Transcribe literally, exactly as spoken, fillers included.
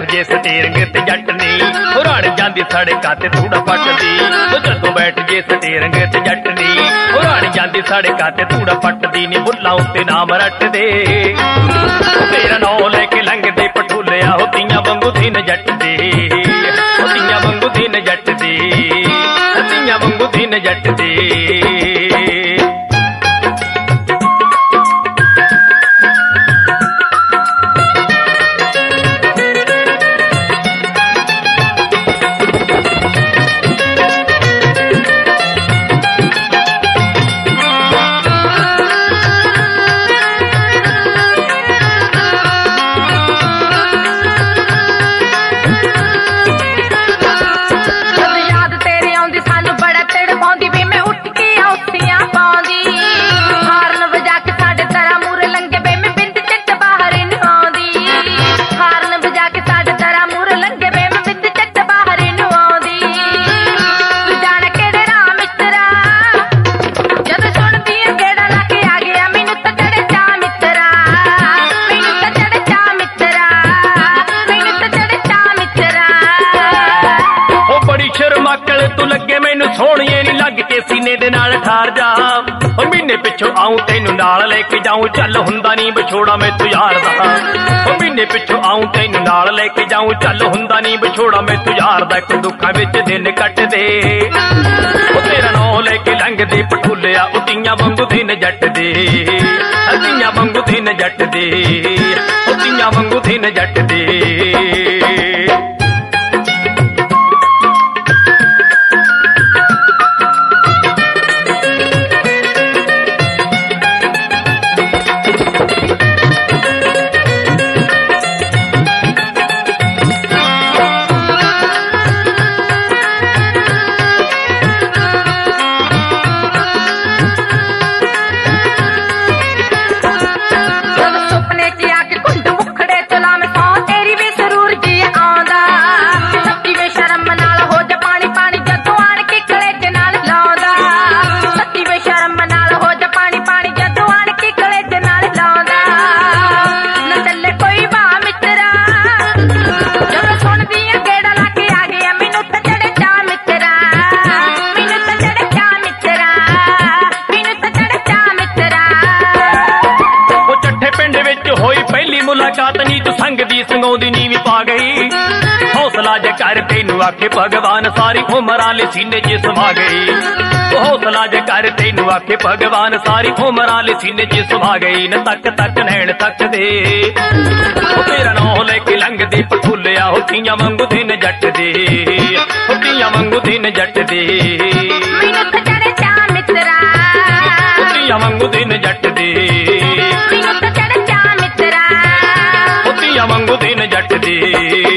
ਜੇ ਸਟੀਅਰਿੰਗ ਤੇ ਜੱਟ ਨੀ ਰੜ ਜਾਂਦੀ ਸੜਕਾਂ ਤੇ ਧੂੜਾ ਪੱਟਦੀ। ਜਦੋਂ ਬੈਠ ਜੇ ਸਟੀਅਰਿੰਗ ਤੇ ਜੱਟ ਨੀ ਰੜ ਜਾਂਦੀ ਸੜਕਾਂ ਤੇ ਧੂੜਾ ਪੱਟਦੀ ਨੀ। ਬੁੱਲਾਂ ਉੱਤੇ ਨਾਮ ਰੱਟਦੇ ਤੇਰਾ ਨਾਂ ਲੈ ਕੇ ਲੰਘਦੇ ਪਟੋਲਿਆ ਹੋ ਤੀਆਂ ਵਾਂਗੂ ਦਿਨ ਜੱਟ ਦੇ। ਤੀਆਂ ਵਾਂਗੂ ਦਿਨ ਜੱਟ ਦੇ, ਤੀਆਂ ਵਾਂਗੂ ਦਿਨ ਜੱਟ ਦੇ। ਤੂੰ ਲੱਗੇ ਮੈਨੂੰ ਸੋਹਣੀਏ ਨੀ ਲੱਗ ਕੇ ਸੀਨੇ ਦੇ ਨਾਲ ਠਾਰ ਜਾ। ਉਹ ਮਹੀਨੇ ਪਿੱਛੋਂ ਆਉਂ ਤੈਨੂੰ ਨਾਲ ਲੈ ਕੇ ਜਾਊਂ ਚੱਲ ਹੁੰਦਾ ਨੀ ਵਿਛੋੜਾ ਮੈਥੋਂ ਯਾਰ ਦਾ। ਉਹ ਮਹੀਨੇ ਪਿੱਛੋਂ ਆਉਂ ਤੈਨੂੰ ਨਾਲ ਲੈ ਕੇ ਜਾਊਂ ਚੱਲ ਹੁੰਦਾ ਨੀ ਵਿਛੋੜਾ ਮੈਥੋਂ ਯਾਰ ਦਾ। ਇੱਕ ਦੁੱਖਾਂ ਵਿੱਚ ਦਿਨ ਕੱਟਦੇ ਉਹ ਤੇਰਾ ਨਾਂ ਲੈ ਕੇ ਲੰਘਦੇ ਪਟੋਲਿਆ ਉਹ ਤੀਆਂ ਵਾਂਗੂ ਦਿਨ ਜੱਟ ਦੇ। ਤੀਆਂ ਵਾਂਗੂ ਦਿਨ ਜੱਟ ਦੇ, ਉਹ ਤੀਆਂ ਵਾਂਗੂ ਦਿਨ ਜੱਟ ਦੇ। ਮੁਲਾਕਾਤ ਨੀ ਤੂੰ ਸੰਗ ਦੀ ਸੰਗਾਉਂਦੀ ਨੀ ਵੀ ਪਾ ਗਈ। ਹੌਸਲਾ ਜੇ ਕਰ ਤੈਨੂੰ ਆਖੇ ਭਗਵਾਨ ਸਾਰੀ ਉਮਰਾਂ ਲਈ ਸੀਨੇ 'ਚ ਸਮਾ ਗਈ। ਹੌਸਲਾ ਜੇ ਕਰ ਤੈਨੂੰ ਆਖੇ ਭਗਵਾਨ ਸਾਰੀ ਉਮਰਾਂ ਲਈ ਸੀਨੇ 'ਚ ਸਮਾ ਗਈ। ਨ ਤੱਕ ਤੱਕ ਨੈਣ ਤੱਕਦੇ ਉਹ ਤੇਰਾ ਨਾਂ ਲੈ ਕੇ ਲੰਘਦੇ ਪਟੋਲਿਆ ਹੋ ਤੀਆਂ ਵਾਂਗੂ ਦਿਨ ਜੱਟ ਦੇ। ਉਹ ਤੀਆਂ ਵਾਂਗੂ ਦਿਨ ਜੱਟ ਦੇ, ਮੈਨੂੰ ਤਾਂ ਚੜ੍ਹ ਚਾ ਮਿੱਤਰਾ। ਉਹ ਤੀਆਂ ਵਾਂਗੂ ਦਿਨ ਜੱਟ ਦੇ, ਮੈਨੂੰ ਤਾਂ ਚੜ੍ਹ ਚਾ ਮਿੱਤਰਾ। ਤੀਆਂ ਵਾਂਗੂ ਦਿਨ ਜੱਟ ਦੇ।